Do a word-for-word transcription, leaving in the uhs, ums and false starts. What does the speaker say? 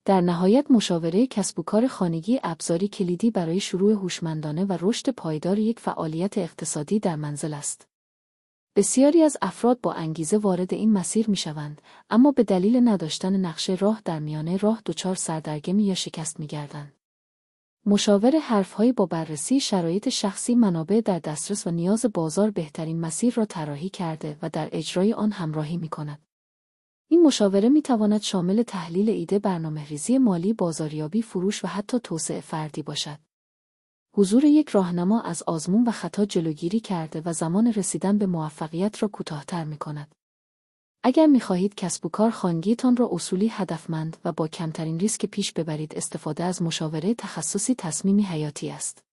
در نهایت مشاوره کسب و کار خانگی ابزاری کلیدی برای شروع هوشمندانه و رشد پایدار یک فعالیت اقتصادی در منزل است. بسیاری از افراد با انگیزه وارد این مسیر می‌شوند، اما به دلیل نداشتن نقشه راه در میانه راه دچار سردرگمی یا شکست می‌گردند. مشاور حرفهایی با بررسی شرایط شخصی، منابع در دسترس و نیاز بازار بهترین مسیر را طراحی کرده و در اجرای آن همراهی می‌کند. این مشاوره می‌تواند شامل تحلیل ایده، برنامه‌ریزی مالی، بازاریابی، فروش و حتی توسعه فردی باشد. حضور یک راهنما از آزمون و خطا جلوگیری کرده و زمان رسیدن به موفقیت را کوتاه‌تر می‌کند. اگر می‌خواهید کسب و کار خانگیتان را اصولی، هدفمند و با کمترین ریسک پیش ببرید، استفاده از مشاوره تخصصی تصمیمی حیاتی است.